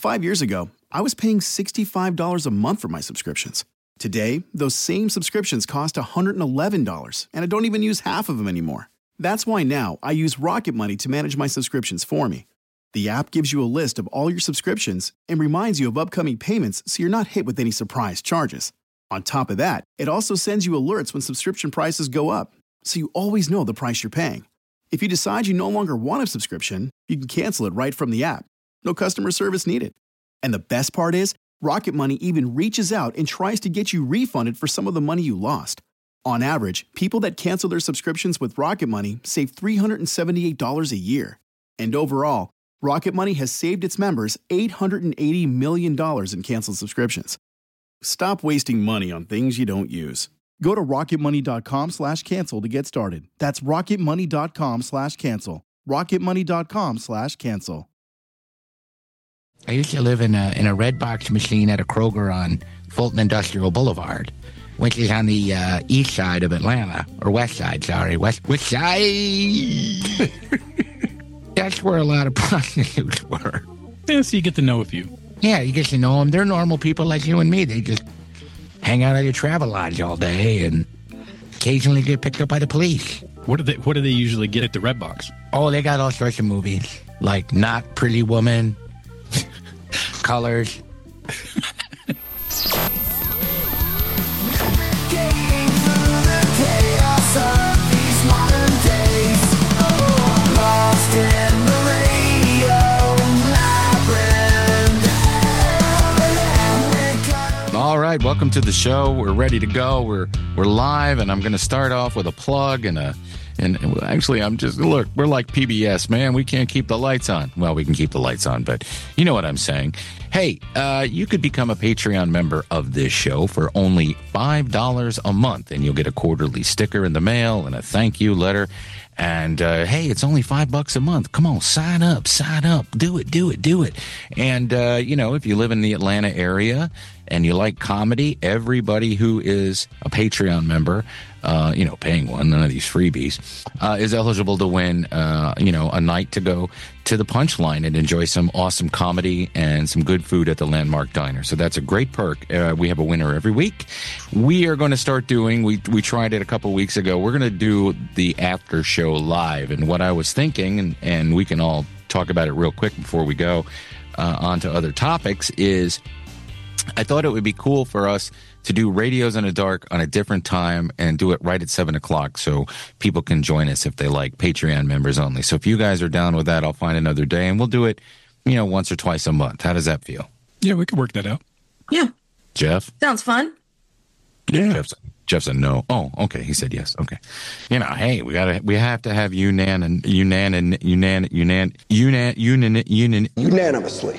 5 years ago, I was paying $65 a month for my subscriptions. Today, those same subscriptions cost $111, and I don't even use half of them anymore. That's why now I use Rocket Money to manage my subscriptions for me. The app gives you a list of all your subscriptions and reminds you of upcoming payments so you're not hit with any surprise charges. On top of that, it also sends you alerts when subscription prices go up, so you always know the price you're paying. If you decide you no longer want a subscription, you can cancel it right from the app. No customer service needed. And the best part is, Rocket Money even reaches out and tries to get you refunded for some of the money you lost. On average, people that cancel their subscriptions with Rocket Money save $378 a year. And overall, Rocket Money has saved its members $880 million in canceled subscriptions. Stop wasting money on things you don't use. Go to rocketmoney.com/cancel to get started. That's rocketmoney.com/cancel. rocketmoney.com/cancel. I used to live in a red box machine at a Kroger on Fulton Industrial Boulevard, which is on the east side of Atlanta, or west side, sorry, west side. That's where a lot of prostitutes were. Yeah, so you get to know a few. Yeah, you get to know them. They're normal people like you and me. They just hang out at your travel lodge all day and occasionally get picked up by the police. What do they usually get at the Red Box? Oh, they got all sorts of movies, like Not Pretty Woman, Colors. All right, welcome to the show. We're ready to go. We're live, and I'm going to start off with a plug and actually, we're like PBS, man. We can't keep the lights on. Well, we can keep the lights on, but you know what I'm saying. Hey, you could become a Patreon member of this show for only $5 a month, and you'll get a quarterly sticker in the mail and a thank you letter. And, hey, it's only $5 a month. Come on, sign up. Do it. And, if you live in the Atlanta area and you like comedy, everybody who is a Patreon member, paying one, none of these freebies, is eligible to win, a night to go to the Punchline and enjoy some awesome comedy and some good food at the Landmark Diner. So that's a great perk. We have a winner every week. We are going to start doing, we tried it a couple weeks ago, we're going to do the after show live. And what I was thinking, and we can all talk about it real quick before we go on to other topics, is I thought it would be cool for us to do Radios in the Dark on a different time and do it right at 7 o'clock so people can join us if they like, Patreon members only. So if you guys are down with that, I'll find another day and we'll do it, once or twice a month. How does that feel? Yeah, we can work that out. Yeah. Jeff? Sounds fun. Yeah. Jeff said no. Oh, okay. He said yes. Okay. Hey, we have to have unanimously.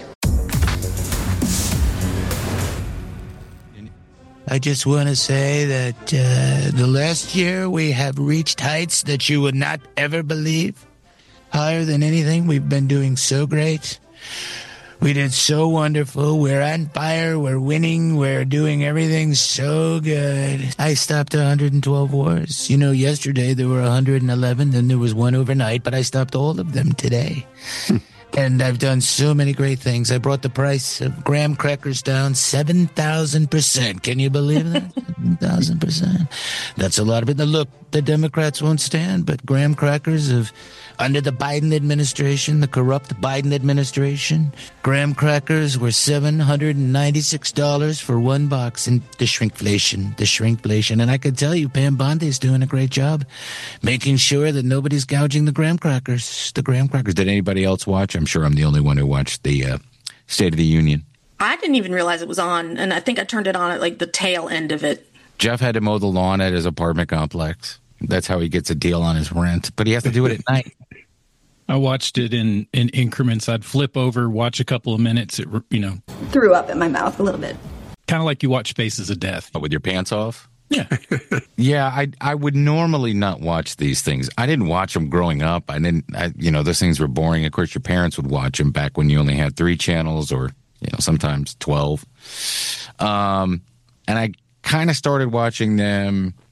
I just want to say that the last year we have reached heights that you would not ever believe. Higher than anything. We've been doing so great. We did so wonderful. We're on fire. We're winning. We're doing everything so good. I stopped 112 wars. Yesterday there were 111, then there was one overnight, but I stopped all of them today. And I've done so many great things. I brought the price of graham crackers down 7,000%. Can you believe that? 7,000%. That's a lot of it. Now, look, the Democrats won't stand, but graham crackers under the Biden administration, the corrupt Biden administration, graham crackers were $796 for one box. And the shrinkflation. And I can tell you, Pam Bondi's doing a great job making sure that nobody's gouging the graham crackers. Did anybody else watch? I'm sure I'm the only one who watched the State of the Union. I didn't even realize it was on, and I think I turned it on at like the tail end of it. Jeff had to mow the lawn at his apartment complex. That's how he gets a deal on his rent, but he has to do it at night. I watched it in increments. I'd flip over, watch a couple of minutes. Threw up in my mouth a little bit. Kind of like you watch Faces of Death. With your pants off? Yeah. Yeah, I would normally not watch these things. I didn't watch them growing up. Those things were boring. Of course, your parents would watch them back when you only had 3 channels or, sometimes 12. And I kind of started watching them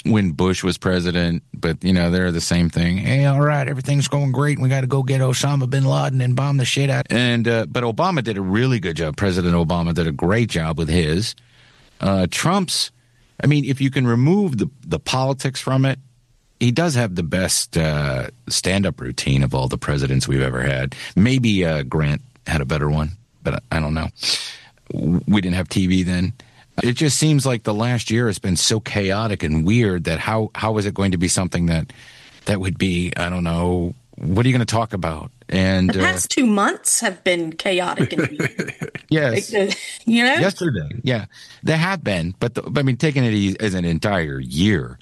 when Bush was president, but, they're the same thing. Hey, all right, everything's going great. We got to go get Osama bin Laden and bomb the shit out. And but Obama did a really good job. President Obama did a great job with his. Trump's, if you can remove the politics from it, he does have the best stand-up routine of all the presidents we've ever had. Maybe Grant had a better one, but I don't know. We didn't have TV then. It just seems like the last year has been so chaotic and weird that how is it going to be something that would be, I don't know, what are you going to talk about? And the past 2 months have been chaotic and weird. Yes. Yesterday, yeah, there have been, but taking it as an entire year,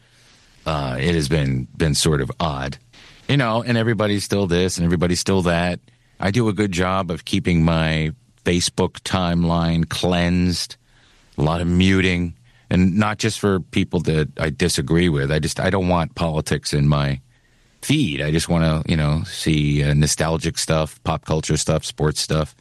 it has been sort of odd, and everybody's still this and everybody's still that. I do a good job of keeping my Facebook timeline cleansed, a lot of muting, and not just for people that I disagree with. I don't want politics in my feed. I just want to, see nostalgic stuff, pop culture stuff, sports stuff,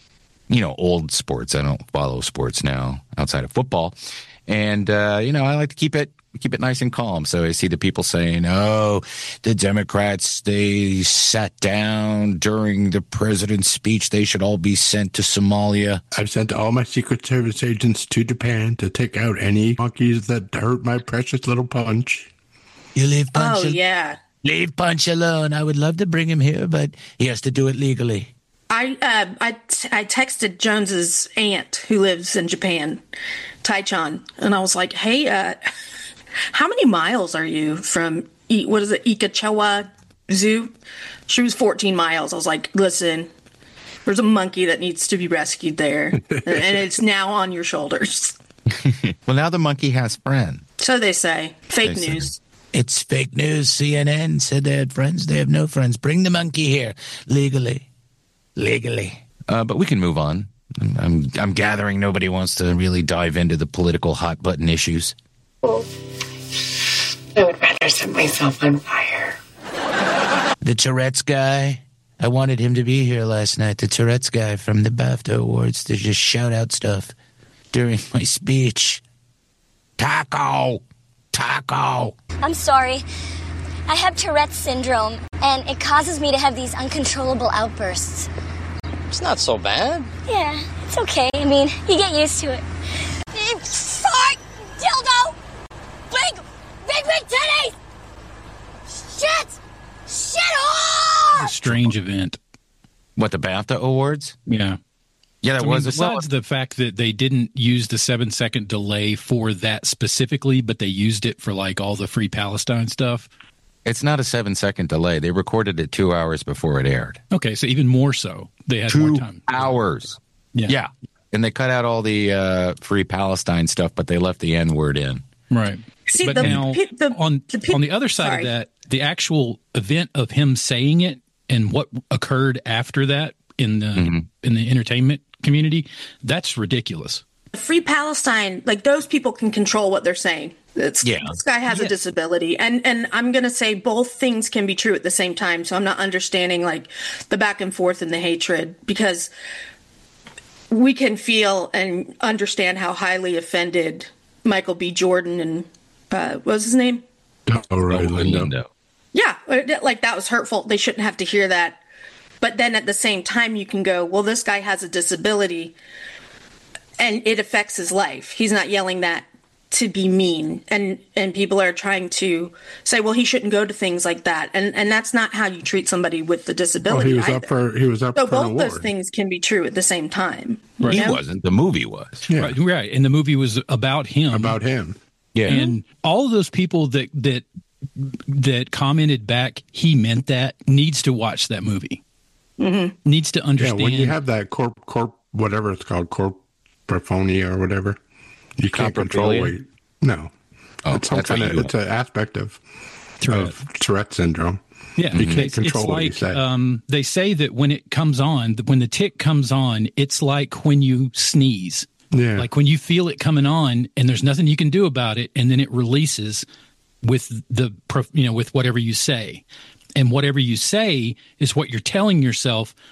old sports. I don't follow sports now outside of football. And, I like to keep it nice and calm. So I see the people saying, oh, the Democrats, they sat down during the president's speech. They should all be sent to Somalia. I've sent all my Secret Service agents to Japan to take out any monkeys that hurt my precious little Punch. You leave Punch. Oh, yeah. Leave Punch alone. I would love to bring him here, but he has to do it legally. I texted Jones's aunt who lives in Japan, Tai-chan, and I was like, hey, how many miles are you from, Ikachewa Zoo? She was 14 miles. I was like, listen, there's a monkey that needs to be rescued there, and it's now on your shoulders. Well, now the monkey has friends. So they say. Fake news. It's fake news. CNN said they had friends. They have no friends. Bring the monkey here legally. But we can move on. I'm gathering nobody wants to really dive into the political hot button issues. I would rather set myself on fire. The Tourette's guy. I wanted him to be here last night. The Tourette's guy from the BAFTA Awards to just shout out stuff during my speech. Taco. I'm sorry. I have Tourette's syndrome, and it causes me to have these uncontrollable outbursts. It's not so bad. Yeah, it's okay. You get used to it. Big fart dildo! Big titties! Shit! A strange event. What, the BAFTA Awards? Yeah. Yeah, besides the fact that they didn't use the 7-second delay for that specifically, but they used it for all the Free Palestine stuff. It's not a 7-second delay. They recorded it 2 hours before it aired. Okay, so even more so. They had 2 more time. hours. Yeah. And they cut out all the Free Palestine stuff, but they left the N-word in. Right. See, but now, on the other side of that, the actual event of him saying it and what occurred after that in the entertainment community, that's ridiculous. Free Palestine, those people can control what they're saying. This guy has a disability. And I'm going to say both things can be true at the same time. So I'm not understanding the back and forth and the hatred, because we can feel and understand how highly offended Michael B. Jordan and what was his name? Lindo. Yeah, that was hurtful. They shouldn't have to hear that. But then at the same time, you can go, well, this guy has a disability and it affects his life. He's not yelling that to be mean. And people are trying to say, well, he shouldn't go to things like that. And that's not how you treat somebody with the disability. Well, he was up for an both award. those things can be true at the same time. Right. He wasn't. The movie was. Yeah. Right. And the movie was about him. Yeah. And all of those people that commented back, he meant that, needs to watch that movie. Mm-hmm. Needs to understand. Yeah, when you have that corp, whatever it's called, corpophonia or whatever, you can't control weight. No. It's some kind of, it's an aspect of Tourette syndrome. Yeah. You can't control what you say. They say that when it comes on, when the tick comes on, it's like when you sneeze. Yeah. Like when you feel it coming on and there's nothing you can do about it, and then it releases with with whatever you say. And whatever you say is what you're telling yourself,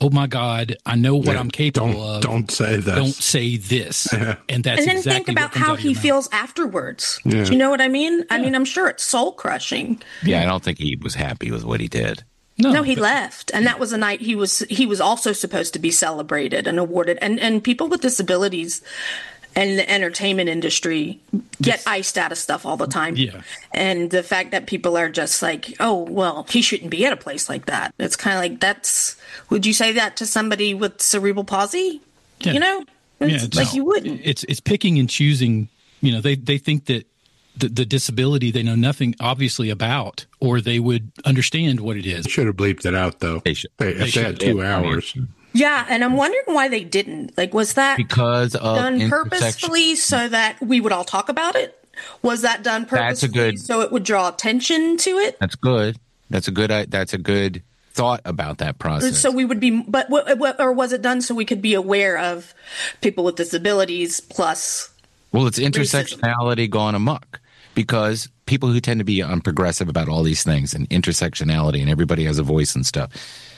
oh my God, I know what I'm capable of. Don't say this. Don't say this. Yeah. And that's and then exactly think about how he feels afterwards. Yeah. Do you know what I mean? I mean, I'm sure it's soul crushing. Yeah, I don't think he was happy with what he did. No, he left, and that was a night he was also supposed to be celebrated and awarded. And people with disabilities and the entertainment industry get iced out of stuff all the time. Yeah. And the fact that people are just like, oh, well, he shouldn't be at a place like that. It's kind of like, would you say that to somebody with cerebral palsy? Yeah. You know? You wouldn't. It's picking and choosing. You know, they think that the disability they know nothing obviously about, or they would understand what it is. They should have bleeped it out, though. They should. If they had 2 hours. Yeah, and I'm wondering why they didn't. Like, was that because of done purposefully so that we would all talk about it? Was that done purposefully so it would draw attention to it? That's good. That's a good thought about that process. So we would be, or was it done so we could be aware of people with disabilities plus? Well, it's intersectionality gone amok, because people who tend to be unprogressive about all these things and intersectionality and everybody has a voice and stuff.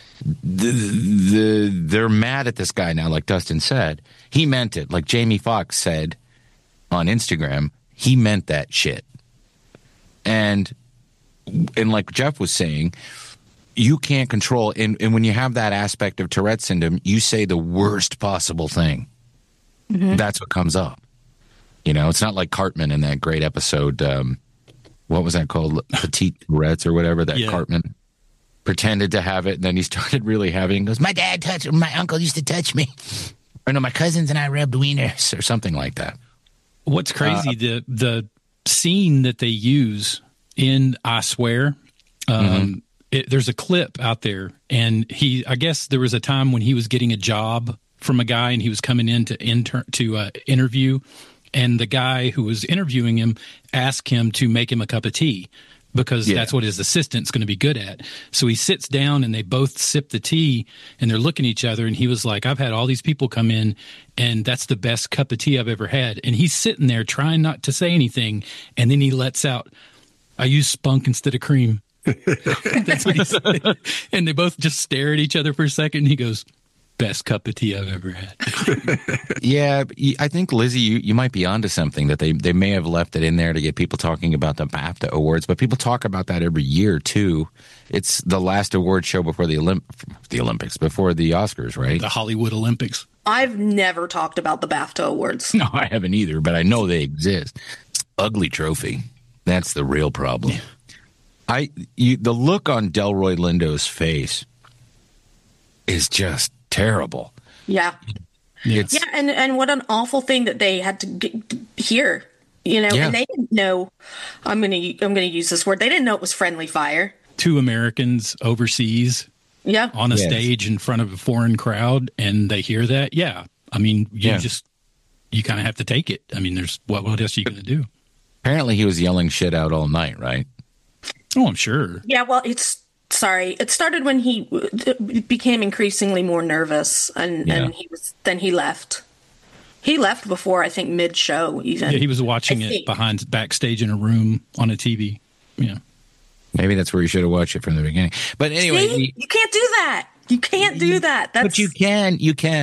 They're mad at this guy now, like Dustin said. He meant it. Like Jamie Foxx said on Instagram, he meant that shit. And like Jeff was saying, you can't control. And when you have that aspect of Tourette syndrome, you say the worst possible thing. Mm-hmm. That's what comes up. You know, it's not like Cartman in that great episode. What was that called? Petite Tourette's or whatever, that Cartman pretended to have it, and then he started really having it. He goes, my uncle used to touch me. Or no, my cousins and I rubbed wieners, or something like that. What's crazy, the scene that they use in I Swear, there's a clip out there, and I guess there was a time when he was getting a job from a guy, and he was coming in to interview, and the guy who was interviewing him asked him to make him a cup of tea, because that's what his assistant's going to be good at. So he sits down and they both sip the tea and they're looking at each other. And he was like, I've had all these people come in and that's the best cup of tea I've ever had. And he's sitting there trying not to say anything. And then he lets out, I use spunk instead of cream. That's what he said. And they both just stare at each other for a second. And he goes, best cup of tea I've ever had. Yeah, I think, Lizzie, you might be onto something, that they may have left it in there to get people talking about the BAFTA awards, but people talk about that every year, too. It's the last award show before the Olympics, before the Oscars, right? The Hollywood Olympics. I've never talked about the BAFTA awards. No, I haven't either, but I know they exist. Ugly trophy. That's the real problem. The look on Delroy Lindo's face is just terrible. Yeah. And what an awful thing that they had to hear, you know. And they didn't know. I'm gonna use this word. They didn't know it was friendly fire. 2 Americans overseas, on a stage in front of a foreign crowd, and they hear that. Yeah, I mean, you kind of have to take it. I mean, there's what else are you gonna do? Apparently, he was yelling shit out all night, right? Oh, I'm sure. Yeah. Well, it started when he became increasingly more nervous, and he left. He left before, I think, mid-show even. Yeah, he was watching it backstage in a room on a TV. Yeah. Maybe that's where you should have watched it from the beginning. But anyway. See? You can't do that. You can't do that. But you can.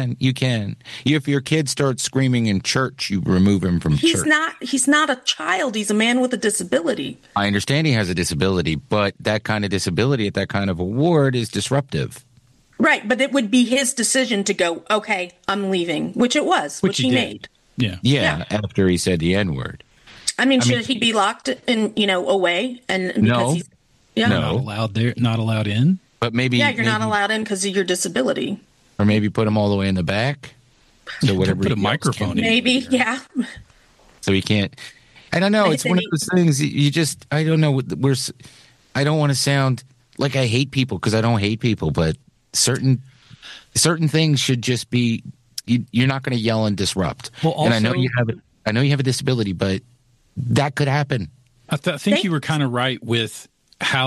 If your kid starts screaming in church, you remove him from church. He's not a child. He's a man with a disability. I understand he has a disability, but that kind of disability at that kind of award is disruptive. Right, but it would be his decision to go, okay, I'm leaving, which it was, which he made. Yeah, after he said the N-word. I mean, should he be locked in, away? And no. Not allowed there, not allowed in? But maybe you're not allowed in because of your disability. Or maybe put him all the way in the back. So whatever. Put a microphone in. Maybe, yeah. So he can't. I don't know. It's one of those things. I don't know. I don't want to sound like I hate people, because I don't hate people, but certain things should just be. You're not going to yell and disrupt. Well, also, and I know you have a disability, but that could happen. I think you were kind of right with how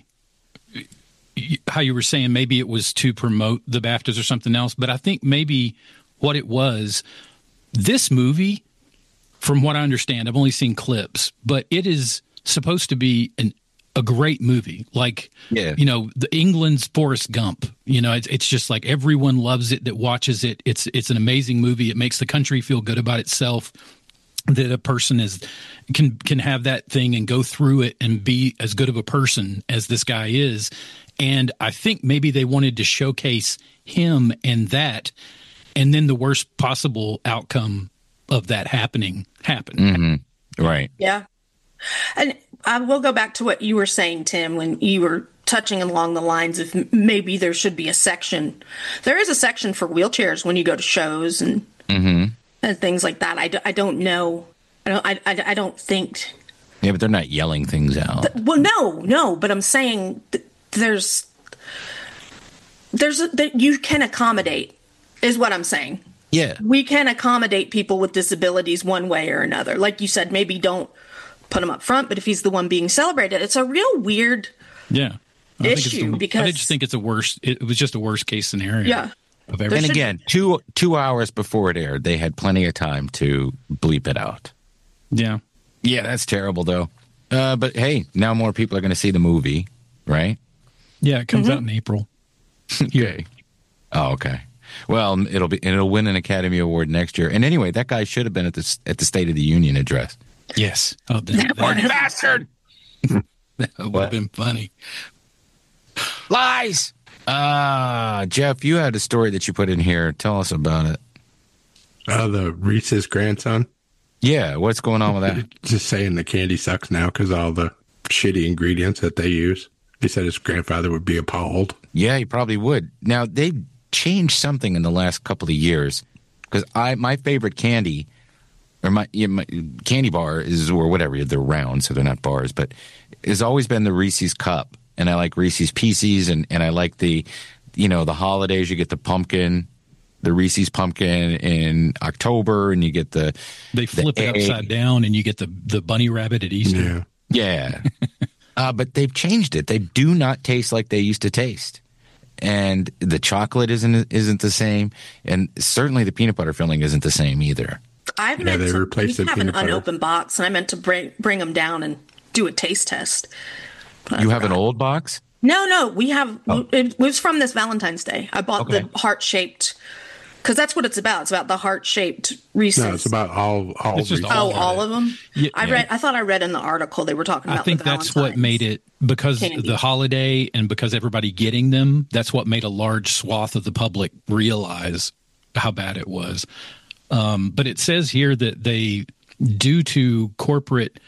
you were saying maybe it was to promote the BAFTAs or something else, but I think maybe what it was, this movie, from what I understand, I've only seen clips, but it is supposed to be a great movie. Like, the England's Forrest Gump. It's just like everyone loves it that watches it. It's an amazing movie. It makes the country feel good about itself. That a person can have that thing and go through it and be as good of a person as this guy is. And I think maybe they wanted to showcase him and that, and then the worst possible outcome of that happened. Mm-hmm. Right. Yeah. And I will go back to what you were saying, Tim, when you were touching along the lines of maybe there should be a section. There is a section for wheelchairs when you go to shows and things like that. I don't know. I don't think. Yeah, but they're not yelling things out. No. But I'm saying there's that you can accommodate is what I'm saying. Yeah, we can accommodate people with disabilities one way or another. Like you said, maybe don't put him up front, but if he's the one being celebrated, it's a real weird issue because I just think it's it was just a worst case scenario. Yeah. And again, 2 hours before it aired, they had plenty of time to bleep it out. Yeah. Yeah, that's terrible though. But hey, now more people are going to see the movie, right? Yeah, it comes out in April. Okay. Oh, okay. Well, it'll win an Academy Award next year. And anyway, that guy should have been at the State of the Union address. Yes. Oh, that bastard! That would have been funny. Lies! Jeff, you had a story that you put in here. Tell us about it. The Reese's grandson. Yeah, what's going on with that? Just saying the candy sucks now because all the shitty ingredients that they use. He said his grandfather would be appalled. Yeah, he probably would. Now, they changed something in the last couple of years because my favorite candy, or my candy bar is, or whatever, they're round, so they're not bars, but has always been the Reese's Cup. And I like Reese's Pieces, and I like the holidays. You get the pumpkin, the Reese's pumpkin in October, and you get they flip it upside down, and you get the bunny rabbit at Easter. Yeah. But they've changed it. They do not taste like they used to taste, and the chocolate isn't the same, and certainly the peanut butter filling isn't the same either. We have an unopened box, and I meant to bring them down and do a taste test. You have an old box? No, we have. It was from this Valentine's Day. I bought the heart-shaped, because that's what it's about. It's about the heart-shaped Reese's. No, it's about all Reese's. All of them. Yeah. I thought I read in the article they were talking about. I think that's what made it, because the holiday and because everybody getting them. That's what made a large swath of the public realize how bad it was. But it says here that they, due to corporate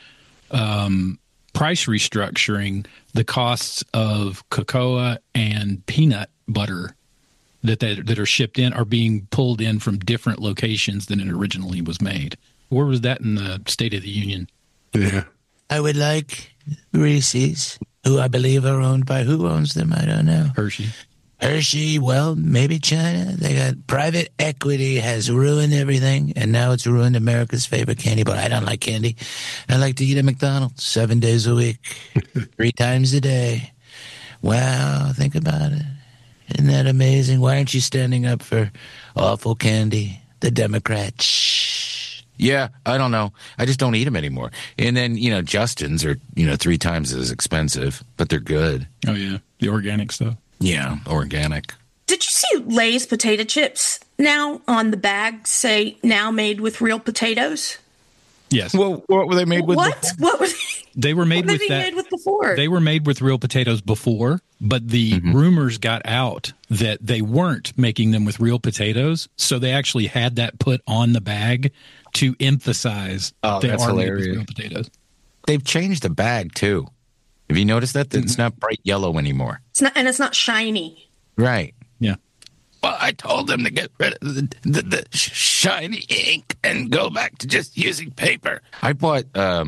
price restructuring, the costs of cocoa and peanut butter that are shipped in are being pulled in from different locations than it originally was made. Where was that in the State of the Union? Yeah. I would like Reese's, who I believe are owned by, who owns them? I don't know. Hershey, well, maybe China. They got private equity has ruined everything, and now it's ruined America's favorite candy bar. I don't like candy. I like to eat at McDonald's 7 days a week, 3 times a day. Wow, think about it. Isn't that amazing? Why aren't you standing up for awful candy? The Democrats. Yeah, I don't know. I just don't eat them anymore. And then, Justin's are, 3 times as expensive, but they're good. Oh, yeah. The organic stuff. Yeah, organic. Did you see Lay's potato chips now on the bag say now made with real potatoes? Yes. Well, what were they made with? What were they? They were made with that. Made with before? They were made with real potatoes before, but the rumors got out that they weren't making them with real potatoes, so they actually had that put on the bag to emphasize they are made with real potatoes. They've changed the bag too. Have you noticed that? It's not bright yellow anymore. It's not, and it's not shiny. Right. Yeah. Well, I told them to get rid of the shiny ink and go back to just using paper. I bought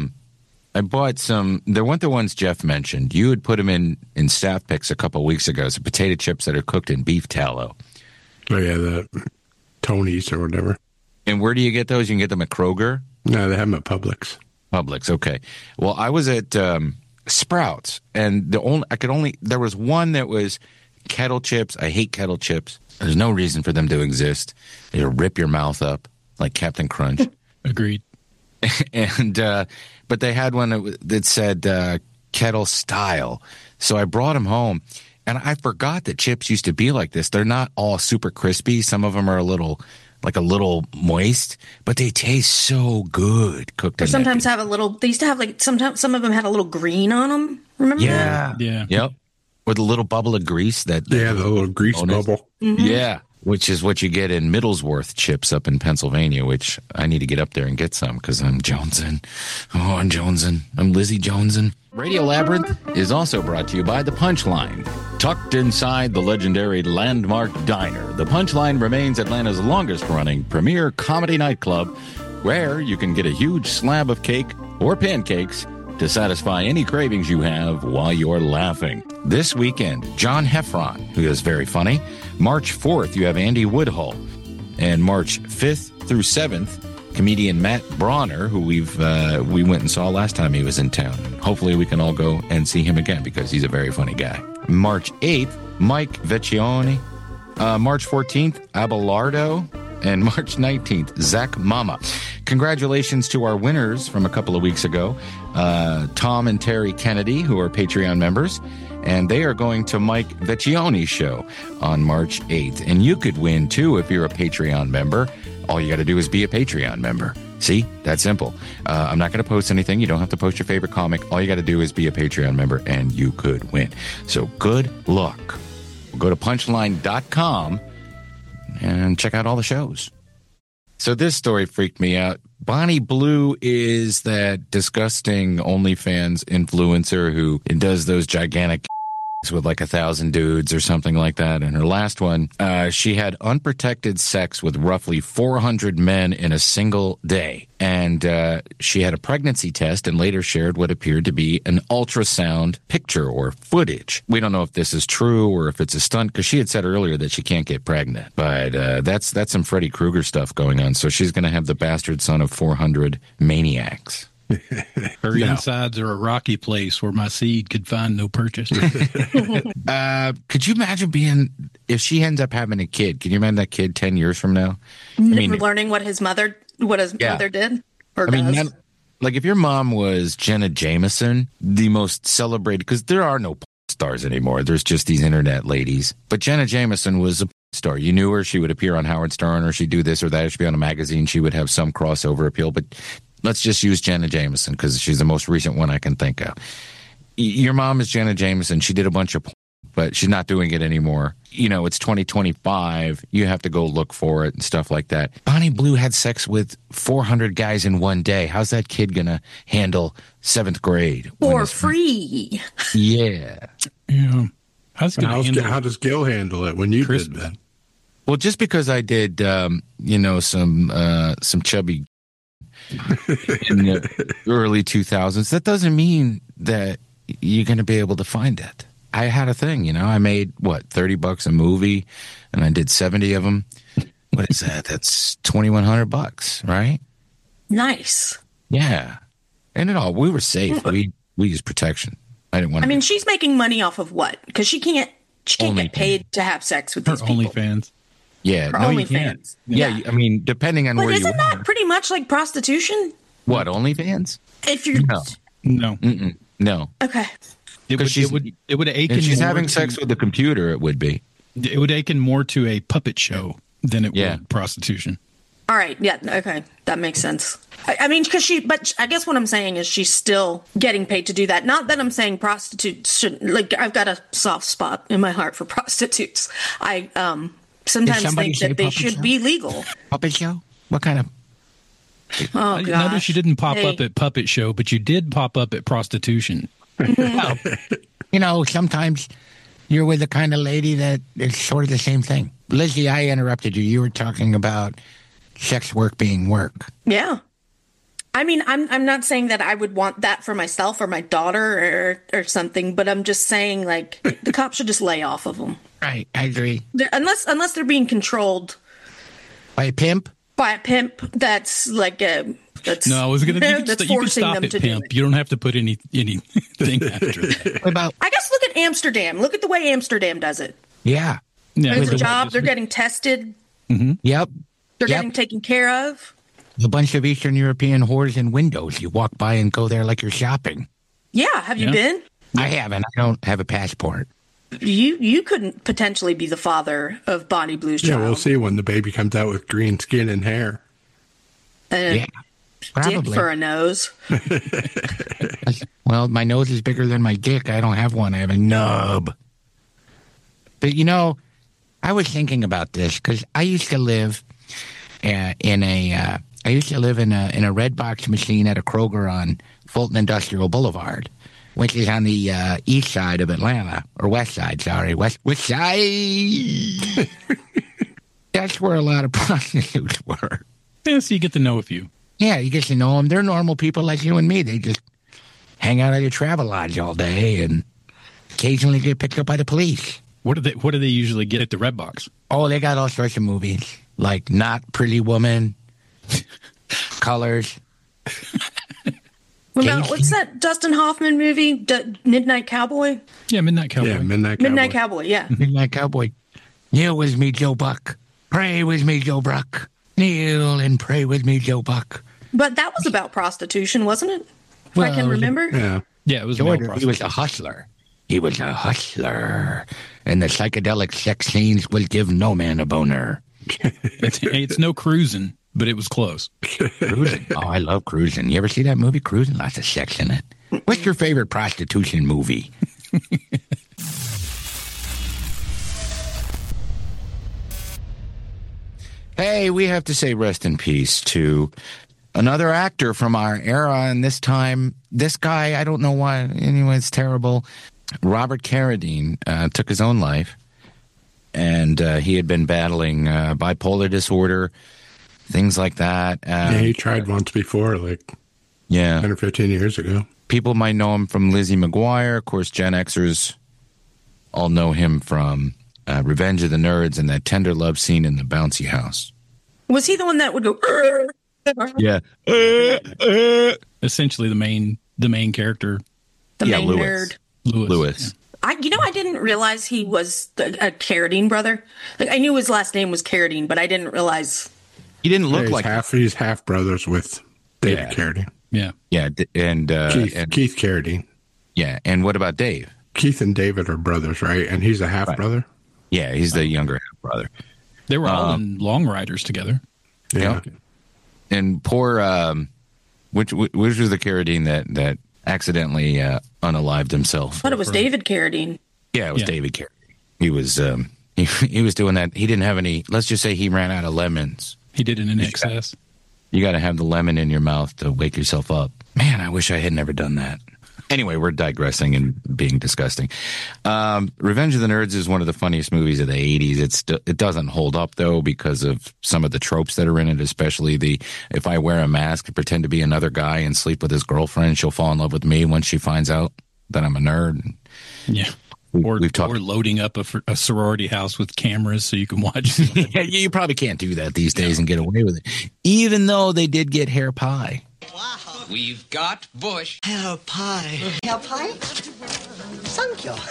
some. They weren't the ones Jeff mentioned. You had put them in staff picks a couple of weeks ago. Some potato chips that are cooked in beef tallow. Oh yeah, the Tony's or whatever. And where do you get those? You can get them at Kroger? No, they have them at Publix. Publix, okay. Well, I was at Sprouts, and there was one that was kettle chips. I hate kettle chips. There's no reason for them to exist. They'll rip your mouth up like Captain Crunch. Agreed. And but they had one that said kettle style. So I brought them home, and I forgot that chips used to be like this. They're not all super crispy. Some of them are a little moist, but they taste so good cooked. Or sometimes have a little. They used to have sometimes some of them had a little green on them. Remember? Yeah. Yep. With a little bubble of grease the little grease bubble. Mm-hmm. Yeah. Which is what you get in Middlesworth chips up in Pennsylvania, which I need to get up there and get some because I'm jonesing. Oh, I'm jonesing. I'm Lizzie jonesing. Radio Labyrinth is also brought to you by The Punchline. Tucked inside the legendary Landmark Diner, The Punchline remains Atlanta's longest-running premier comedy nightclub, where you can get a huge slab of cake or pancakes to satisfy any cravings you have while you're laughing. This weekend, John Heffron, who is very funny. March 4th, you have Andy Woodhull. And March 5th through 7th, comedian Matt Bronner, who we went and saw last time he was in town. Hopefully we can all go and see him again because he's a very funny guy. March 8th, Mike Vecchione. March 14th, Abelardo. And March 19th, Zach Mama. Congratulations to our winners from a couple of weeks ago, Tom and Terry Kennedy, who are Patreon members, and they are going to Mike Vecchione's show on March 8th. And you could win, too, if you're a Patreon member. All you got to do is be a Patreon member. See? That's simple. I'm not going to post anything. You don't have to post your favorite comic. All you got to do is be a Patreon member, and you could win. So good luck. Go to punchline.com and check out all the shows. So this story freaked me out. Bonnie Blue is that disgusting OnlyFans influencer who does those gigantic with like 1,000 dudes or something like that. And her last one, she had unprotected sex with roughly 400 men in a single day. And she had a pregnancy test and later shared what appeared to be an ultrasound picture or footage. We don't know if this is true or if it's a stunt, because she had said earlier that she can't get pregnant. But that's some Freddy Krueger stuff going on. So she's going to have the bastard son of 400 maniacs. Her insides are a rocky place where my seed could find no purchase. Could you imagine if she ends up having a kid? Can you imagine that kid 10 years from now? Learning what his mother did or does. Like if your mom was Jenna Jameson, the most celebrated, because there are no stars anymore. There's just these internet ladies. But Jenna Jameson was a star. You knew her. She would appear on Howard Stern, or she'd do this or that. She'd be on a magazine. She would have some crossover appeal. But let's just use Jenna Jameson because she's the most recent one I can think of. Your mom is Jenna Jameson. She did a bunch of but she's not doing it anymore. It's 2025. You have to go look for it and stuff like that. Bonnie Blue had sex with 400 guys in one day. How's that kid going to handle 7th grade? For free. Yeah. Yeah. How does Gil handle it when you did that? Well, just because I did, some chubby in the early 2000s, that doesn't mean that you're going to be able to find it. I had a thing, I made $30 a movie, and I did 70 of them. What is that? That's $2,100, right? Nice. Yeah. And we were safe. We used protection. I didn't want to. She's making money off of what? Because she can't get paid to have sex with these people. OnlyFans. Yeah, you can't. Yeah, depending on where you are. Isn't that pretty much like prostitution? What, OnlyFans? If you're no. No. Okay. It would akin. If she's having sex with the computer, it would be. It would akin more to a puppet show than it would prostitution. All right. Yeah. Okay. That makes sense. But I guess what I'm saying is she's still getting paid to do that. Not that I'm saying prostitutes shouldn't. I've got a soft spot in my heart for prostitutes. I sometimes think that they should be legal. Puppet show? What kind of? Oh, gosh. Notice you didn't pop up at puppet show, but you did pop up at prostitution. Sometimes you're with the kind of lady that is sort of the same thing. Lizzie, I interrupted you. You were talking about sex work being work. Yeah. I'm not saying that I would want that for myself or my daughter or something, but I'm just saying, the cops should just lay off of them. Right, I agree. Unless they're being controlled by a pimp. By a pimp that's no, I was going to. You can stop at pimp. You don't have to put anything after that. I guess look at Amsterdam. Look at the way Amsterdam does it. Yeah. There's a job. They're getting tested. Mm-hmm. Yep. They're getting taken care of. A bunch of Eastern European whores in windows. You walk by and go there like you're shopping. Yeah, have you been? I haven't. I don't have a passport. You couldn't potentially be the father of Bonnie Blue's child. Yeah, we'll see when the baby comes out with green skin and hair. Yeah, probably. Dick for a nose. Well, my nose is bigger than my dick. I don't have one. I have a nub. But, I was thinking about this because I used to live in a red box machine at a Kroger on Fulton Industrial Boulevard, which is on the east side of Atlanta, or west side, sorry. West side. That's where a lot of prostitutes were. Yeah, so you get to know a few. Yeah, you get to know them. They're normal people like you and me. They just hang out at your travel lodge all day and occasionally get picked up by the police. What do they usually get at the Red Box? Oh, they got all sorts of movies, like Not Pretty Woman, Colors. What's that Dustin Hoffman movie, Midnight Cowboy? Yeah, Midnight Cowboy. Yeah, Midnight Cowboy, yeah. Midnight Cowboy. Kneel with me, Joe Buck. Pray with me, Joe Buck. Kneel and pray with me, Joe Buck. But that was about prostitution, wasn't it? If I can remember. Yeah, it was about prostitution. He was a hustler. He was a hustler. And the psychedelic sex scenes will give no man a boner. It's no cruising, but it was close. Cruising. Oh, I love cruising. You ever see that movie, Cruising? Lots of sex in it. What's your favorite prostitution movie? Hey, we have to say rest in peace to another actor from our era, and this time, this guy, I don't know why, anyway, it's terrible. Robert Carradine took his own life, and he had been battling bipolar disorder, things like that. Yeah, he tried once before, 10 or 15 years ago. People might know him from Lizzie McGuire. Of course, Gen Xers all know him from Revenge of the Nerds and that tender love scene in the bouncy house. Was he the one that would go? Yeah. Essentially, the main character. The main nerd. Lewis. I didn't realize he was a Carradine brother. I knew his last name was Carradine, but I didn't realize he didn't look like he's half brothers with David Carradine. Yeah, and Keith Carradine. Yeah, and what about Dave? Keith and David are brothers, right? And he's a half brother. Yeah, he's the younger half brother. They were all in Long Riders together. Yeah, and poor which was the Carradine that accidentally unalived himself. I thought it was David Carradine. Yeah, it was David Carradine. He was he was doing that. He didn't have any. Let's just say he ran out of lemons. He did it in excess. You got to have the lemon in your mouth to wake yourself up. Man, I wish I had never done that. Anyway, we're digressing and being disgusting. Revenge of the Nerds is one of the funniest movies of the 80s. It doesn't hold up, though, because of some of the tropes that are in it, especially if I wear a mask and pretend to be another guy and sleep with his girlfriend, she'll fall in love with me once she finds out that I'm a nerd. Yeah. Or loading up a sorority house with cameras so you can watch. Yeah, you probably can't do that these days and get away with it, even though they did get hair pie. Wow. We've got Bush. Hair pie. Hair pie? Thank you.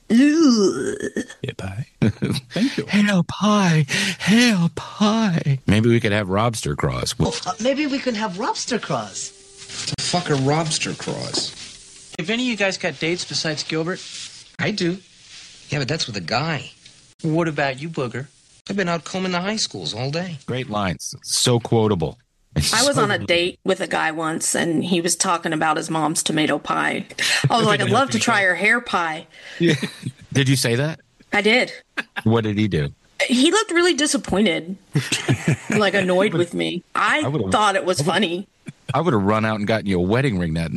Hair pie. Thank you. Hair pie. Hair pie. Maybe we could have Robster Cross. Maybe we can have Robster Cross. The fuck a Robster Cross? Have any of you guys got dates besides Gilbert? I do. Yeah, but that's with a guy. What about you, Booger? I've been out combing the high schools all day. Great lines. So quotable. I was on a date with a guy once, and he was talking about his mom's tomato pie. I was like, I'd love to try her hair pie. Yeah. Did you say that? I did. What did he do? He looked really disappointed, annoyed with me. I thought it was funny. I would have run out and gotten you a wedding ring that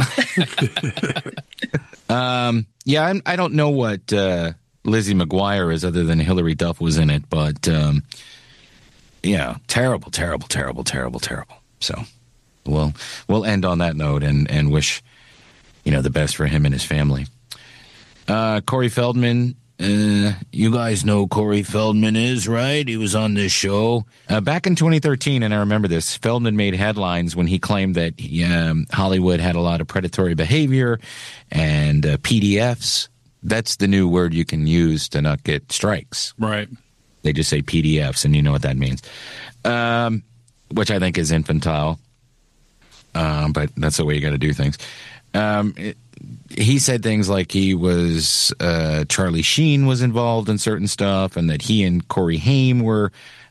night. Yeah, I don't know what Lizzie McGuire is other than Hilary Duff was in it, but yeah, terrible. So we'll end on that note and wish the best for him and his family. Corey Feldman. You guys know who Corey Feldman is, right? He was on this show back in 2013, and I remember this. Feldman made headlines when he claimed that Hollywood had a lot of predatory behavior and PDFs. That's the new word you can use to not get strikes. Right. They just say PDFs, and you know what that means, which I think is infantile, but that's the way you got to do things. he said things like he was Charlie Sheen was involved in certain stuff, and that he and Corey Haim were,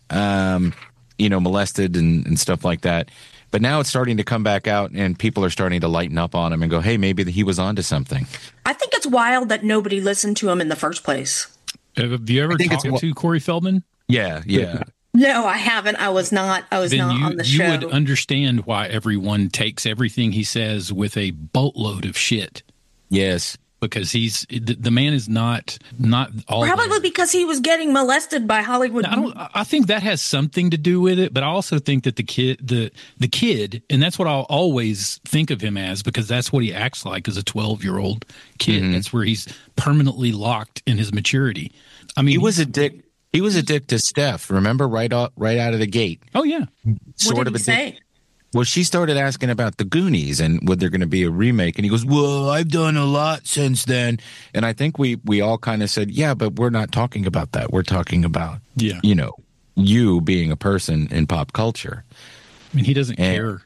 molested and stuff like that. But now it's starting to come back out, and people are starting to lighten up on him and go, "Hey, maybe he was onto something." I think it's wild that nobody listened to him in the first place. Have you ever talked to Corey Feldman? Yeah. No, I haven't. I was not on the show. You would understand why everyone takes everything he says with a boatload of shit. Yes. Because the man is not all probably there. Because he was getting molested by Hollywood. I think that has something to do with it, but I also think that the kid, and that's what I'll always think of him as, because that's what he acts like as a 12-year-old kid. Mm-hmm. That's where he's permanently locked in his maturity. I mean, he was a dick. He was a dick to Steph. Remember, right out of the gate. Oh yeah. What did he say? Well, she started asking about the Goonies and whether they're going to be a remake. And he goes, "Well, I've done a lot since then." And I think we all kind of said, yeah, but we're not talking about that. We're talking about, you being a person in pop culture. I mean, he doesn't care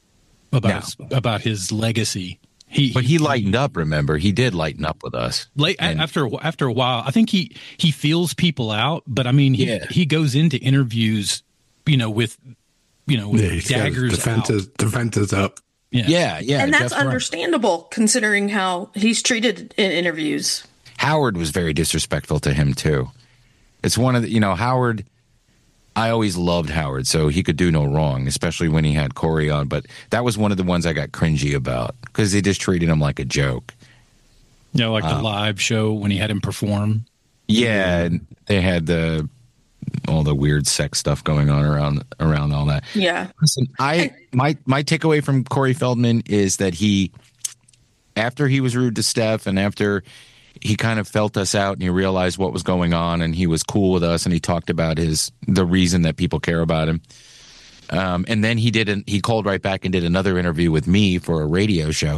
about his legacy. But he lightened up, remember? He did lighten up with us. After a while, I think he feels people out. But, I mean, he goes into interviews, with daggers defense is up. Yeah. And that's understandable considering how he's treated in interviews. Howard was very disrespectful to him, too. It's one of the, Howard, I always loved Howard, so he could do no wrong, especially when he had Corey on. But that was one of the ones I got cringy about because they just treated him like a joke. Like the live show when he had him perform. Yeah, and they had all the weird sex stuff going on around all that. Yeah. Listen, my takeaway from Corey Feldman is that after he was rude to Steph and after he kind of felt us out and he realized what was going on and he was cool with us and he talked about the reason that people care about him. And then he called right back and did another interview with me for a radio show.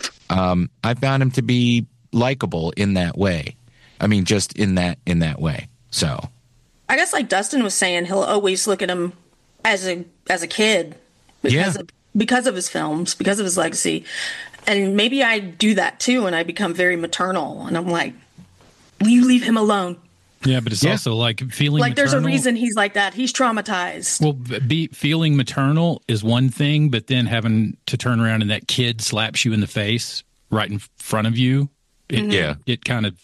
I found him to be likable in that way. I mean, just in that way. So I guess like Dustin was saying, he'll always look at him as a kid because of his films, because of his legacy. And maybe I do that too, and I become very maternal. And I'm like, will you leave him alone? Yeah, but it's also like feeling like maternal. There's a reason he's like that. He's traumatized. Well, feeling maternal is one thing, but then having to turn around and that kid slaps you in the face right in front of you, it kind of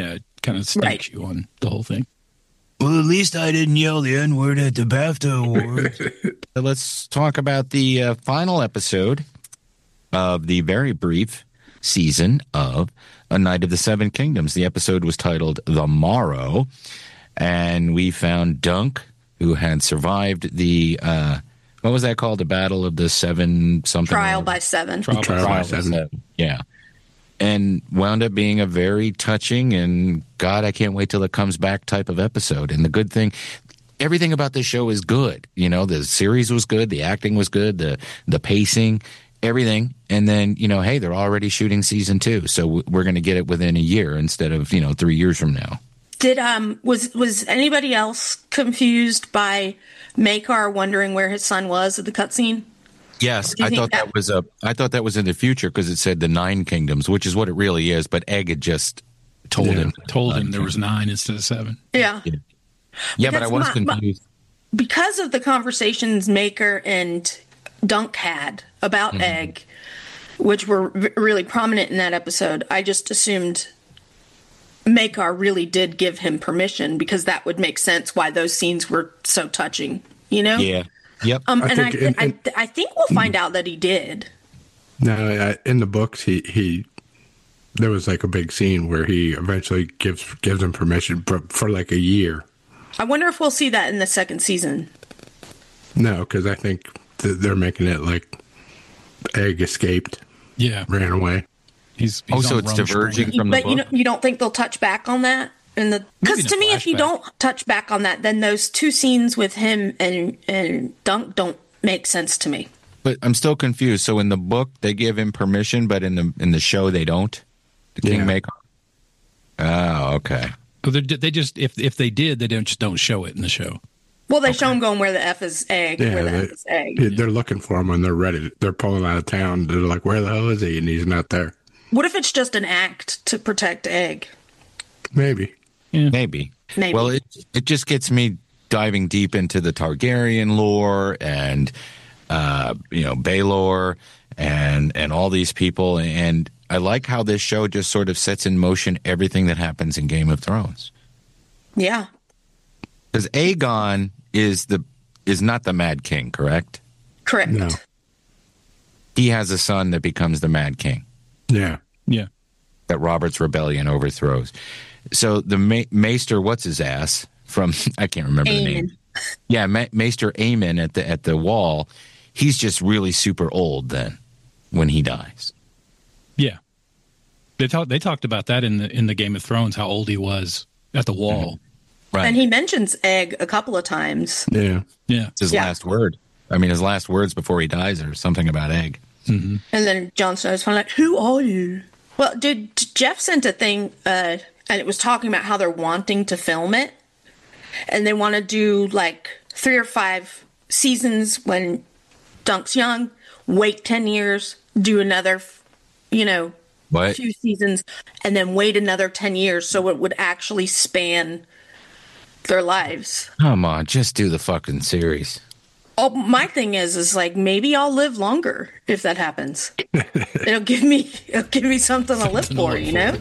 stinks you on the whole thing. Well, at least I didn't yell the N-word at the BAFTA Awards. Let's talk about the final episode of the very brief season of A Night of the Seven Kingdoms. The episode was titled The Morrow, and we found Dunk, who had survived the, what was that called? The Battle of the Seven something? Trial by Seven. Trial by seven. Yeah. And wound up being a very touching and, God, I can't wait till it comes back type of episode. And the good thing, everything about this show is good. The series was good. The acting was good. The pacing, everything. And then, hey, they're already shooting season 2. So we're going to get it within a year instead of, 3 years from now. Did was anybody else confused by Maekar wondering where his son was at the cutscene? Yes, I thought that was in the future because it said the 9 kingdoms, which is what it really is. But Egg had just told him there was 9 instead of 7. Yeah. Yeah, but I was confused because of the conversations Maekar and Dunk had about Egg, which were really prominent in that episode. I just assumed Maekar really did give him permission because that would make sense why those scenes were so touching. Yeah. Yep. I think we'll find out that he did. No, in the books, he there was like a big scene where he eventually gives him permission for like a year. I wonder if we'll see that in the second season. No, because I think they're making it like Egg escaped. Yeah, ran away. He's so it's diverging from the book. But you don't think they'll touch back on that? Because to me, if you don't touch back on that, then those 2 scenes with him and Dunk don't make sense to me. But I'm still confused. So in the book, they give him permission, but in the show, they don't. The Kingmaker. Oh, okay. Well, they just if they did, they don't show it in the show. Well, they show him going where the F is Egg. Yeah, where the F is Egg. They're looking for him when they're ready. They're pulling out of town. They're like, "Where the hell is he?" And he's not there. What if it's just an act to protect Egg? Maybe. Yeah. Maybe. Well, it just gets me diving deep into the Targaryen lore and, Baelor and all these people. And I like how this show just sort of sets in motion everything that happens in Game of Thrones. Yeah. Because Aegon is not the Mad King, correct? Correct. No. He has a son that becomes the Mad King. Yeah. Yeah. That Robert's rebellion overthrows. So the Maester, what's his ass from? I can't remember the name. Yeah, Maester Aemon at the wall. He's just really super old then when he dies. Yeah, they talked about that in the Game of Thrones, how old he was at the wall. Mm-hmm. Right, and he mentions Egg a couple of times. Yeah. It's his last word. I mean, his last words before he dies are something about Egg. Mm-hmm. And then Jon Snow's kind of like, "Who are you?" Well, Jeff sent a thing. And it was talking about how they're wanting to film it. And they want to do like 3 or 5 seasons when Dunk's young, wait 10 years, do another, few seasons, and then wait another 10 years so it would actually span their lives. Come on, just do the fucking series. Oh, my thing is like maybe I'll live longer if that happens. It'll give me something to live for, you know?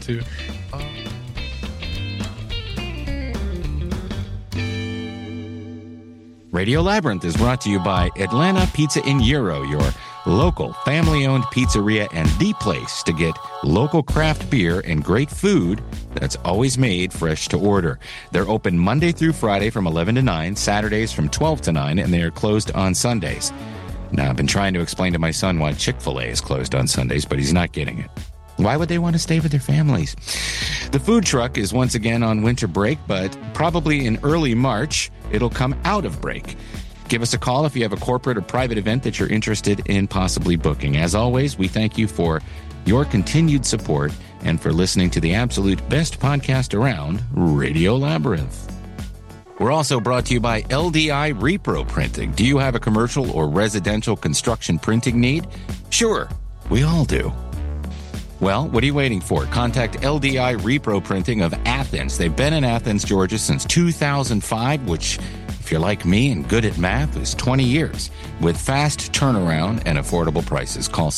Radio Labyrinth is brought to you by Atlanta Pizza in Euro, your local family-owned pizzeria and the place to get local craft beer and great food that's always made fresh to order. They're open Monday through Friday from 11 to 9, Saturdays from 12 to 9, and they are closed on Sundays. Now, I've been trying to explain to my son why Chick-fil-A is closed on Sundays, but he's not getting it. Why would they want to stay with their families? The food truck is once again on winter break, but probably in early March, it'll come out of break. Give us a call if you have a corporate or private event that you're interested in possibly booking. As always, we thank you for your continued support and for listening to the absolute best podcast around, Radio Labyrinth. We're also brought to you by LDI Repro Printing. Do you have a commercial or residential construction printing need? Sure, we all do. Well, what are you waiting for? Contact LDI Repro Printing of Athens. They've been in Athens, Georgia since 2005, which, if you're like me and good at math, is 20 years. With fast turnaround and affordable prices. Call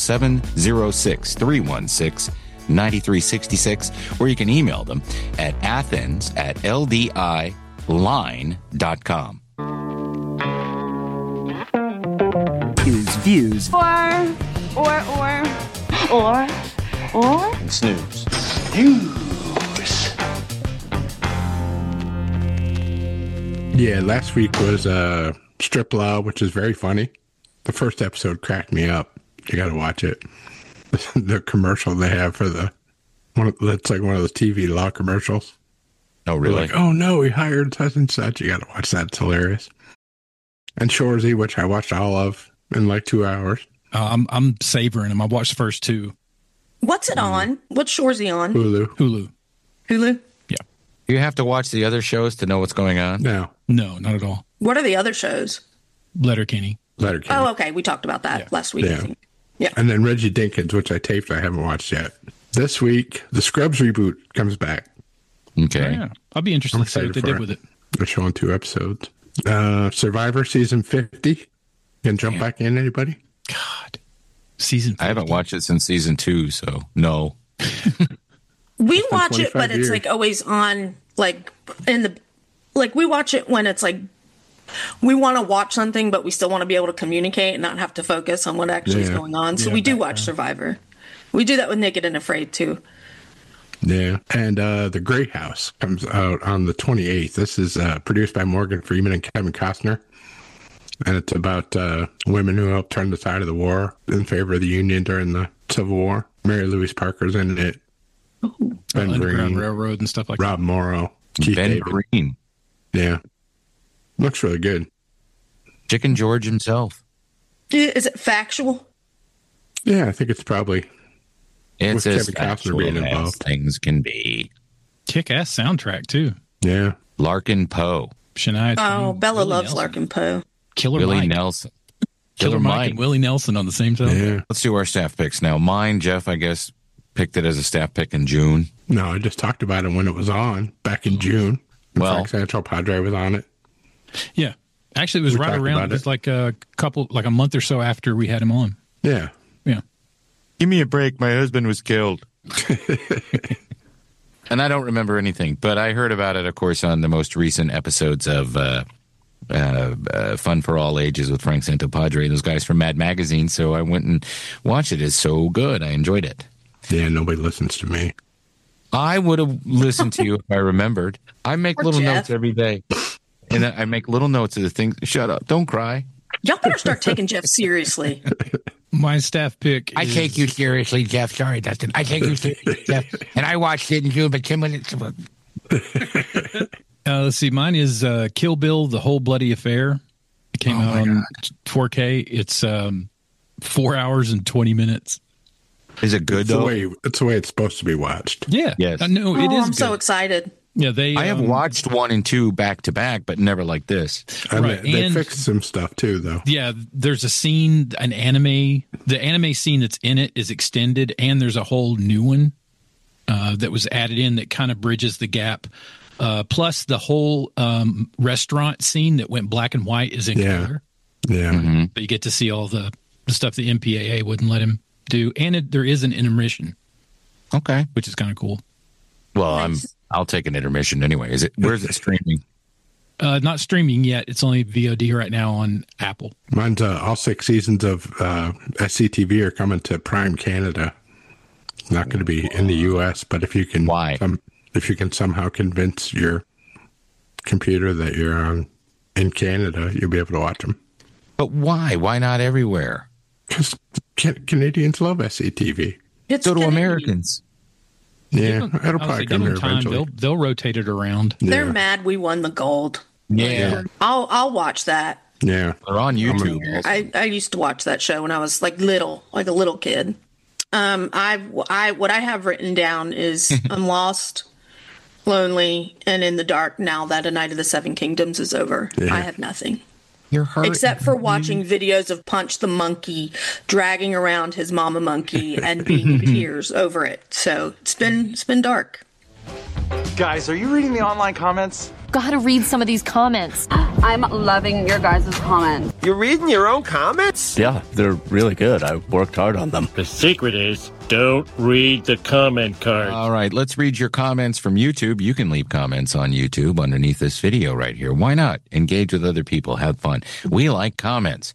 706-316-9366, or you can email them at athens@ldiline.com. Views. Or and snooze. Yeah, last week was Strip Law, which is very funny. The first episode cracked me up. You got to watch it. The commercial they have for that's like one of those TV law commercials. Oh, really? Like, oh no, we hired such and such. You got to watch that. It's hilarious. And Shoresy, which I watched all of in like 2 hours. I'm savoring them. I watched the first 2. What's it on? What's Shoresy on? Hulu. Hulu? Yeah. You have to watch the other shows to know what's going on? No, not at all. What are the other shows? Letterkenny. Oh, okay. We talked about that last week, I think. Yeah. And then Reggie Dinkins, which I taped, I haven't watched yet. This week, the Scrubs reboot comes back. Okay. Yeah. I'll be interested to see what they did with it. They're showing 2 episodes. Survivor season 50. Can jump back in, anybody? God. Season 50. I haven't watched it since season 2, so no. We watch it, but it's like always on, like we watch it when it's like we want to watch something, but we still want to be able to communicate and not have to focus on what actually is going on. So we do watch Survivor. We do that with Naked and Afraid too. Yeah, and The Great House comes out on the 28th. This is produced by Morgan Freeman and Kevin Costner. And it's about women who helped turn the tide of the war in favor of the Union during the Civil War. Mary Louise Parker's in it. Ben Green, Railroad and stuff like Rob Morrow. Keith Ben David. Green. Yeah. Looks really good. Chicken George himself. Is it factual? Yeah, I think it's probably. It's with as Kevin Costner factual being as involved. things can be. Kick-ass soundtrack, too. Yeah. Larkin Poe. Shania Twain, Bella Willie loves Nelson. Larkin Poe. Killer Willie Mike. Nelson. Killer Mike and Willie Nelson on the same film. Yeah. Let's do our staff picks now. Mine, Jeff, I guess picked it as a staff pick in June. No, I just talked about it when it was on back in June. Well, Frank Sancho Padre was on it. Yeah. Actually, it was right around, it was like a month or so after we had him on. Yeah. Yeah. Give me a break. My husband was killed. And I don't remember anything, but I heard about it, of course, on the most recent episodes of Fun for All Ages with Frank Santopadre, those guys from Mad Magazine. So I went and watched it. It's so good. I enjoyed it. Yeah, nobody listens to me. I would have listened to you if I remembered. I make little notes every day. And I make little notes of the things. Shut up. Don't cry. Y'all better start taking Jeff seriously. My staff pick I take you seriously, Jeff. Sorry, Dustin. I take you seriously, Jeff. And I watched it in June, but 10 minutes ago. Let's see. Mine is Kill Bill, The Whole Bloody Affair. It came out on 4K. It's 4 hours and 20 minutes. Is it good, though? It's the way it's supposed to be watched. Yeah. Yes. No, it is I'm good. so excited. Yeah, I have watched 1 and 2 back to back, but never like this. Right. They fixed some stuff, too, though. Yeah, there's a scene, the anime scene that's in it is extended, and there's a whole new one that was added in that kind of bridges the gap. Plus, the whole restaurant scene that went black and white is in color. Yeah. Mm-hmm. But you get to see all the stuff the MPAA wouldn't let him do. And there is an intermission. Okay. Which is kind of cool. Well, I'll take an intermission anyway. Where's it streaming? Not streaming yet. It's only VOD right now on Apple. Mine's all 6 seasons of SCTV are coming to Prime Canada. It's not going to be in the U.S., but if you can, if you can somehow convince your computer that you're in Canada, you'll be able to watch them. But why? Why not everywhere? Because Canadians love SCTV. It's so do Canadian. Americans. Yeah, it'll probably come here eventually. They'll rotate it around. They're mad we won the gold. Yeah. I'll watch that. Yeah. They're on YouTube. I used to watch that show when I was like a little kid. What I have written down is I'm lost, lonely, and in the dark now that A Night of the Seven Kingdoms is over. Yeah. I have nothing. You're hurt. Except for watching videos of Punch the Monkey dragging around his mama monkey and being in tears over it. So it's been dark. Guys, are you reading the online comments? Gotta read some of these comments. I'm loving your guys' comments. You're reading your own comments? Yeah, they're really good. I worked hard on them. The secret is don't read the comment cards. All right, let's read your comments from YouTube. You can leave comments on YouTube underneath this video right here. Why not? Engage with other people. Have fun. We like comments.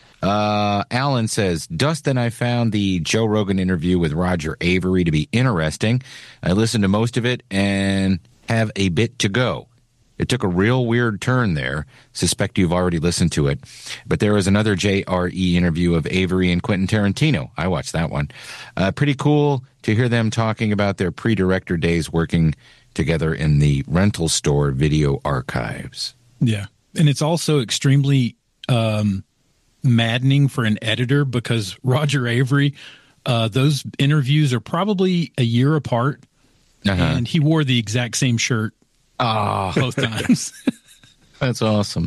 Alan says, Dustin, I found the Joe Rogan interview with Roger Avery to be interesting. I listened to most of it and have a bit to go. It took a real weird turn there. Suspect you've already listened to it. But there was another JRE interview of Avery and Quentin Tarantino. I watched that one. Pretty cool to hear them talking about their pre-director days working together in the rental store video archives. Yeah. And it's also extremely maddening for an editor because Roger Avery, those interviews are probably a year apart. And he wore the exact same shirt both times. That's awesome.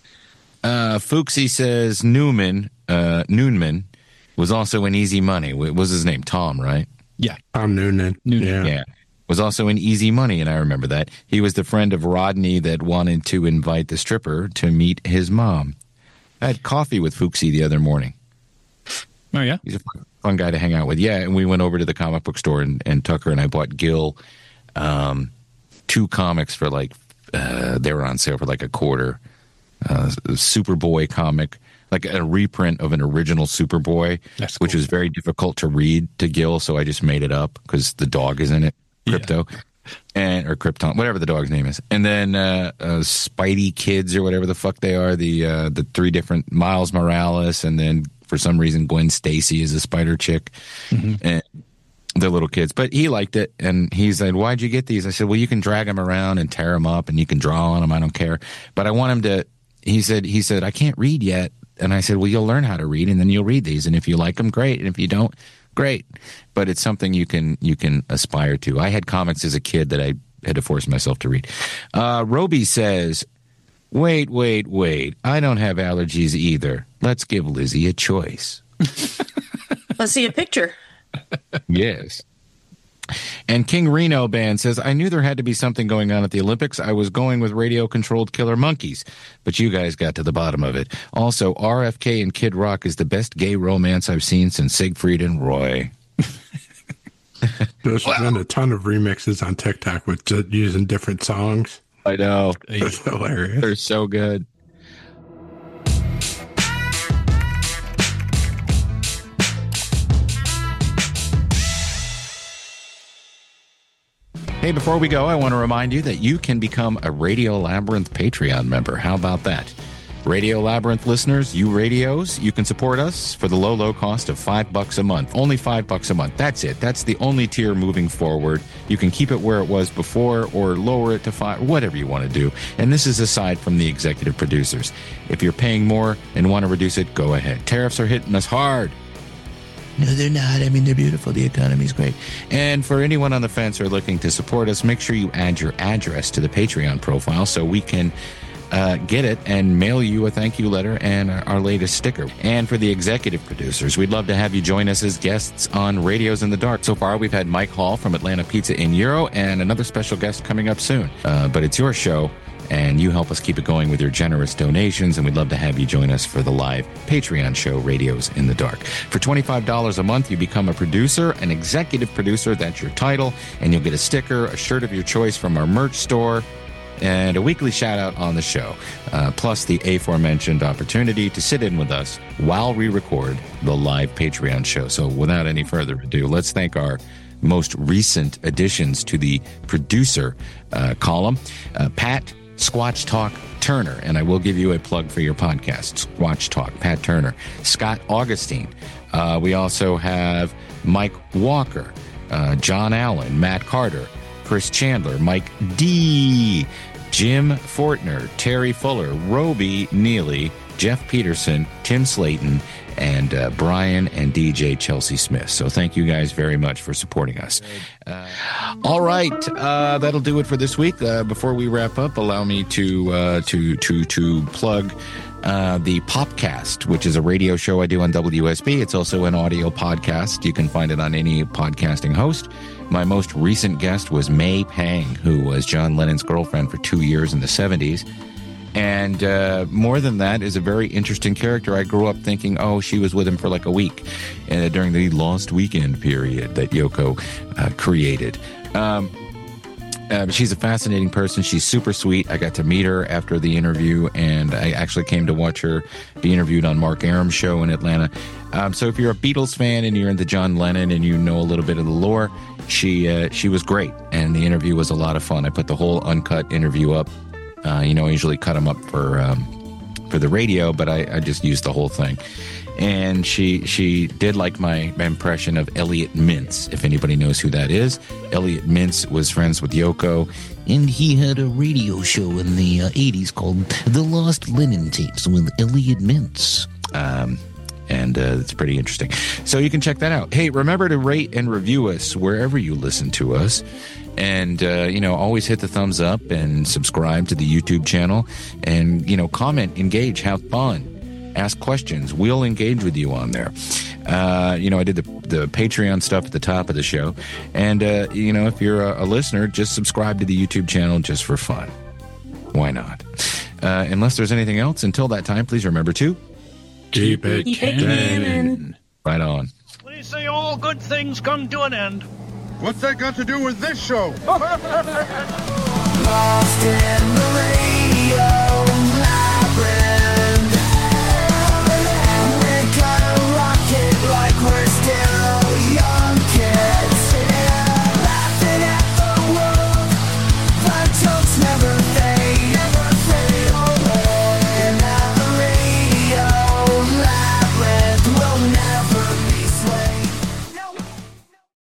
Fuchsy says Noonman was also in Easy Money. What was his name? Tom, right? Yeah. Tom Noonan. Yeah. Was also in Easy Money, and I remember that. He was the friend of Rodney that wanted to invite the stripper to meet his mom. I had coffee with Fuchsy the other morning. Oh, yeah? He's a fun guy to hang out with. Yeah, and we went over to the comic book store, and Tucker and I bought Gil 2 comics for they were on sale for like $0.25. Superboy comic, like a reprint of an original Superboy, which was very difficult to read to Gil, so I just made it up because the dog is in it, Crypto. Yeah. Or Krypton, whatever the dog's name is. And then Spidey Kids or whatever the fuck they are, the 3 different Miles Morales, and then for some reason Gwen Stacy is a spider chick. And they're little kids. But he liked it, and he said, why'd you get these? I said, well, you can drag them around and tear them up, and you can draw on them. I don't care. But I want him to, he said, I can't read yet. And I said, well, you'll learn how to read, and then you'll read these. And if you like them, great. And if you don't, great. But it's something you can aspire to. I had comics as a kid that I had to force myself to read. Roby says, wait. I don't have allergies either. Let's give Lizzie a choice. Let's see a picture. Yes. And King Reno Band says, I knew there had to be something going on at the Olympics. I was going with radio-controlled Killer Monkeys, but you guys got to the bottom of it. Also, RFK and Kid Rock is the best gay romance I've seen since Siegfried and Roy. There's been a ton of remixes on TikTok with just using different songs. I know. That's hilarious. They're so good. Hey, before we go, I want to remind you that you can become a Radio Labyrinth Patreon member. How about that? Radio Labyrinth listeners, you radios, you can support us for the low cost of $5 a month. Only $5 a month. That's it. That's the only tier moving forward. You can keep it where it was before or lower it to $5, whatever you want to do. And this is aside from the executive producers. If you're paying more and want to reduce it, go ahead. Tariffs are hitting us hard. No, they're not. I mean, they're beautiful. The economy's great. And for anyone on the fence or looking to support us, make sure you add your address to the Patreon profile so we can get it and mail you a thank you letter and our latest sticker. And for the executive producers, we'd love to have you join us as guests on Radios in the Dark. So far, we've had Mike Hall from Atlanta Pizza in Euro and another special guest coming up soon. But it's your show, and you help us keep it going with your generous donations, and we'd love to have you join us for the live Patreon show, Radios in the Dark. For $25 a month, you become a producer, an executive producer. That's your title, and you'll get a sticker, a shirt of your choice from our merch store, and a weekly shout-out on the show, plus the aforementioned opportunity to sit in with us while we record the live Patreon show. So without any further ado, let's thank our most recent additions to the producer column, Pat Squatch Talk Turner, and I will give you a plug for your podcast, Squatch Talk, Pat Turner, Scott Augustine. We also have Mike Walker, John Allen, Matt Carter, Chris Chandler, Mike D., Jim Fortner, Terry Fuller, Roby Neely, Jeff Peterson, Tim Slayton, and Brian and DJ Chelsea Smith. So thank you guys very much for supporting us. All right, that'll do it for this week. Before we wrap up, allow me to plug the Popcast, which is a radio show I do on WSB. It's also an audio podcast. You can find it on any podcasting host. My most recent guest was May Pang, who was John Lennon's girlfriend for 2 years in the 70s. And more than that, is a very interesting character. I grew up thinking, oh, she was with him for like a week during the Lost Weekend period that Yoko created. She's a fascinating person. She's super sweet. I got to meet her after the interview, and I actually came to watch her be interviewed on Mark Aram's show in Atlanta. So if you're a Beatles fan and you're into John Lennon and you know a little bit of the lore, she was great, and the interview was a lot of fun. I put the whole uncut interview up. I usually cut them up for the radio, but I just used the whole thing. And she did like my impression of Elliot Mintz, if anybody knows who that is. Elliot Mintz was friends with Yoko, and he had a radio show in the 80s called The Lost Lennon Tapes with Elliot Mintz. And it's pretty interesting. So you can check that out. Hey, remember to rate and review us wherever you listen to us. And, always hit the thumbs up and subscribe to the YouTube channel. And, comment, engage, have fun. Ask questions. We'll engage with you on there. I did the Patreon stuff at the top of the show. And, if you're a listener, just subscribe to the YouTube channel just for fun. Why not? Unless there's anything else, until that time, please remember to keep it canon. Right on. When you say all good things come to an end. What's that got to do with this show? Lost in the radio.